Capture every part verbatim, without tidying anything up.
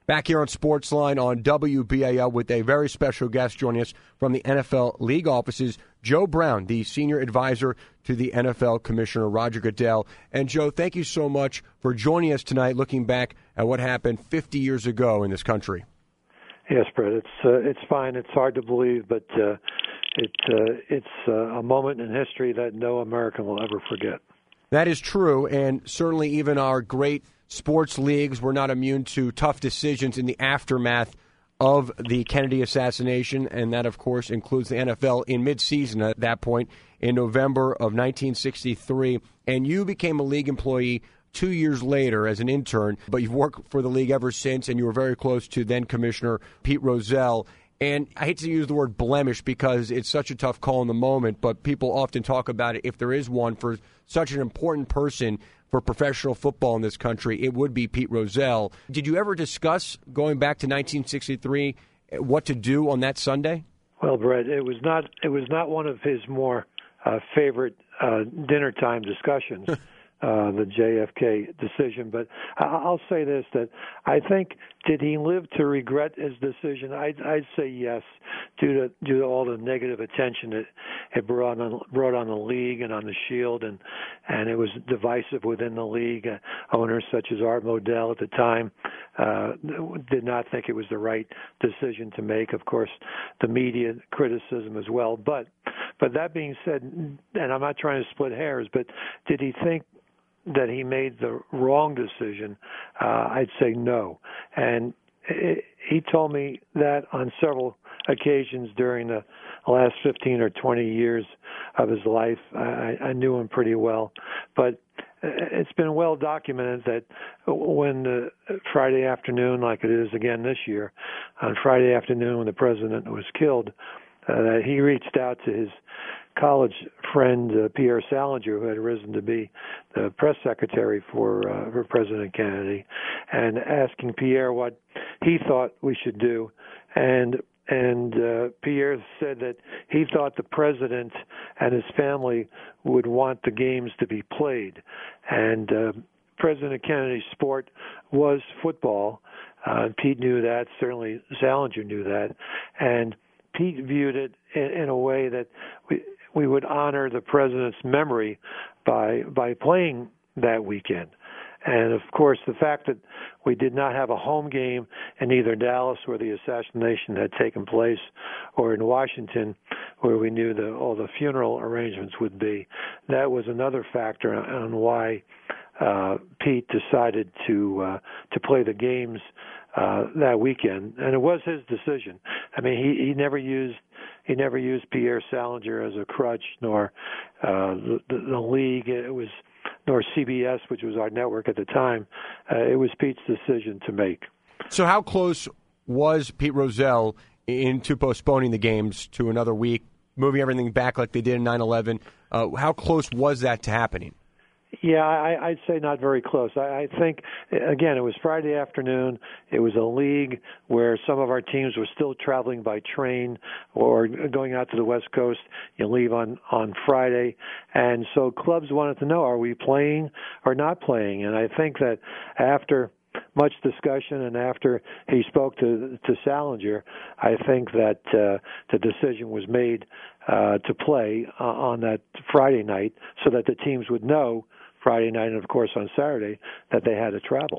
Back here on Sportsline on W B A L with a very special guest joining us from the N F L League offices, Joe Brown, the senior advisor to the N F L Commissioner Roger Goodell. And, Joe, thank you so much for joining us tonight, looking back at what happened fifty years ago in this country. Yes, Brett, it's uh, it's fine. It's hard to believe, but uh, it, uh, it's uh, a moment in history that no American will ever forget. That is true, and certainly even our great sports leagues were not immune to tough decisions in the aftermath of the Kennedy assassination, and that, of course, includes the N F L in midseason at that point in November of nineteen sixty-three. And you became a league employee two years later as an intern, but you've worked for the league ever since, and you were very close to then-Commissioner Pete Rozelle. And I hate to use the word blemish because it's such a tough call in the moment, but people often talk about it. If there is one for such an important person for professional football in this country, it would be Pete Rozelle. Did you ever discuss, going back to nineteen sixty-three, what to do on that Sunday? Well, Brett, it was not it was not one of his more uh, favorite uh, dinner time discussions. Uh, the J F K decision, but I'll say this, that I think, did he live to regret his decision? I'd, I'd say yes, due to due to all the negative attention it, it brought on brought on the league and on the Shield, and and it was divisive within the league. Uh, owners such as Art Modell at the time uh, did not think it was the right decision to make. Of course, the media criticism as well. But but that being said, and I'm not trying to split hairs, but did he think that he made the wrong decision? uh, I'd say no. And it, he told me that on several occasions during the last fifteen or twenty years of his life. I, I knew him pretty well. But it's been well documented that when the Friday afternoon, like it is again this year, on Friday afternoon when the president was killed, uh, that he reached out to his college friend uh, Pierre Salinger, who had risen to be the press secretary for uh, for President Kennedy, and asking Pierre what he thought we should do. And and uh, Pierre said that he thought the president and his family would want the games to be played. And uh, President Kennedy's sport was football. Uh, Pete knew that. Certainly Salinger knew that. And Pete viewed it in, in a way that we we would honor the president's memory by by playing that weekend. And, of course, the fact that we did not have a home game in either Dallas, where the assassination had taken place, or in Washington, where we knew the, all the funeral arrangements would be, that was another factor on why uh, Pete decided to uh, to play the games uh, that weekend. And it was his decision. I mean, he, he never used he never used Pierre Salinger as a crutch, nor uh, the, the, the league. It was nor C B S, which was our network at the time. Uh, it was Pete's decision to make. So how close was Pete Rozelle into postponing the games to another week, moving everything back like they did in nine eleven? Uh, how close was that to happening? Yeah, I, I'd say not very close. I, I think, again, it was Friday afternoon. It was a league where some of our teams were still traveling by train or going out to the West Coast. You leave on, on Friday. And so clubs wanted to know, are we playing or not playing? And I think that after much discussion and after he spoke to to Salinger, I think that uh, the decision was made uh, to play uh, on that Friday night so that the teams would know Friday night and, of course, on Saturday that they had to travel.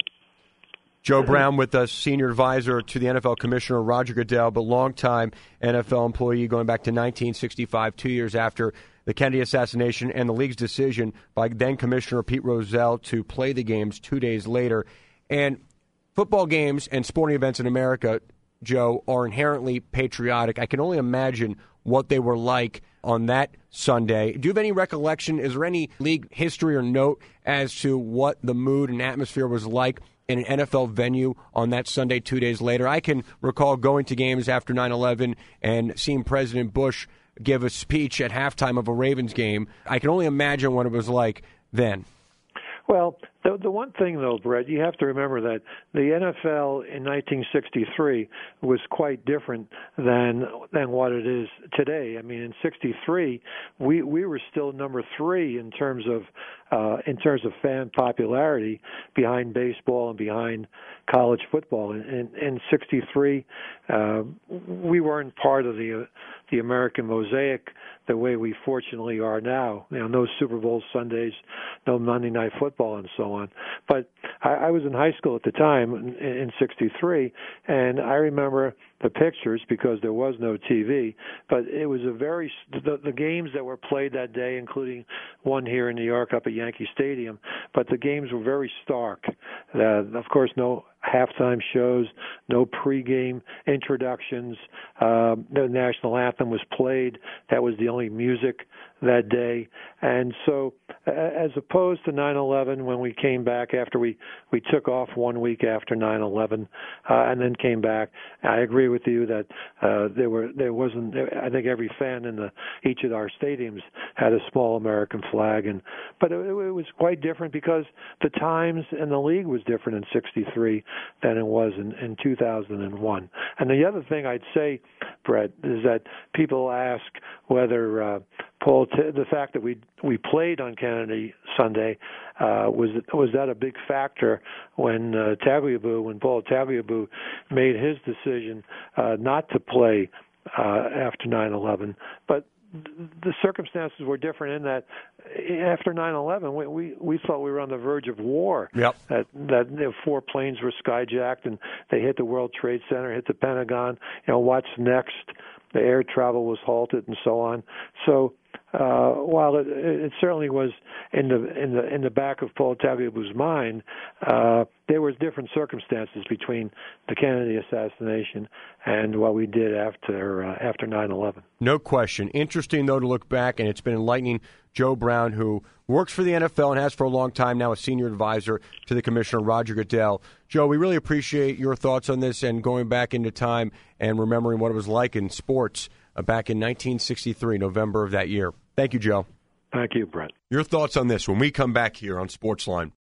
Joe Brown with us, senior advisor to the N F L Commissioner Roger Goodell, but longtime N F L employee going back to nineteen sixty-five, two years after the Kennedy assassination and the league's decision by then-Commissioner Pete Rozelle to play the games two days later. And football games and sporting events in America, Joe, are inherently patriotic. I can only imagine what they were like on that Sunday. Do you have any recollection? Is there any league history or note as to what the mood and atmosphere was like in an N F L venue on that Sunday two days later? I can recall going to games after nine eleven and seeing President Bush give a speech at halftime of a Ravens game. I can only imagine what it was like then. Well, The, the one thing, though, Brett, you have to remember that the N F L in nineteen sixty-three was quite different than than what it is today. I mean, in sixty-three, we we were still number three in terms of uh, in terms of fan popularity behind baseball and behind college football. In, in, in sixty-three, uh, we weren't part of the uh, the American mosaic the way we fortunately are now. You know, no Super Bowl Sundays, no Monday Night Football, and so on. But I, I was in high school at the time in, in sixty-three, and I remember the pictures because there was no T V. But it was a very the, the games that were played that day, including one here in New York up at Yankee Stadium. But the games were very stark. Uh, of course, no halftime shows, no pregame introductions. Uh, the national anthem was played. That was the only music that day. And so as opposed to nine eleven, when we came back after we, we took off one week after nine eleven uh, and then came back, I agree with you that uh, there were there wasn't. I think every fan in the each of our stadiums had a small American flag, and but it, it was quite different because the times and the league was different in sixty-three than it was in, in two thousand one. And the other thing I'd say, Brett, is that people ask whether uh, Paul, T- the fact that we we played on Kennedy Sunday, uh, was was that a big factor when uh, Tagliabue, when Paul Tagliabue made his decision uh, not to play uh, after nine eleven? But the circumstances were different in that after nine eleven, we, we we thought we were on the verge of war. Yep. That that you know, four planes were skyjacked and they hit the World Trade Center, hit the Pentagon. You know, what's next? The air travel was halted and so on. So uh, while it, it certainly was in the in the in the back of Paul Tagliabue's mind, uh, there was different circumstances between the Kennedy assassination and what we did after uh, after nine eleven. No question. Interesting, though, to look back, and it's been enlightening. Joe Brown, who works for the N F L and has for a long time now, a senior advisor to the commissioner, Roger Goodell. Joe, we really appreciate your thoughts on this and going back into time and remembering what it was like in sports uh, back in nineteen sixty-three, November of that year. Thank you, Joe. Thank you, Brent. Your thoughts on this when we come back here on Sportsline.